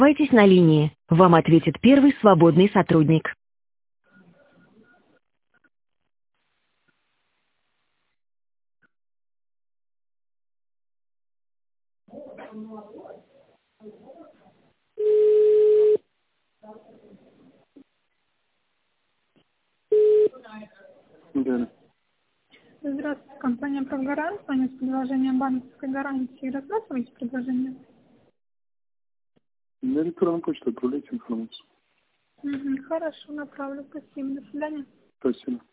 Оставайтесь на линии. Вам ответит первый свободный сотрудник. Да. Здравствуйте, компания «Правгарант». Звоню с предложением банковской гарантии. Рассматриваете предложение? На электронную почту отправляйте информацию. Хорошо, направлю. Спасибо. До свидания. Спасибо.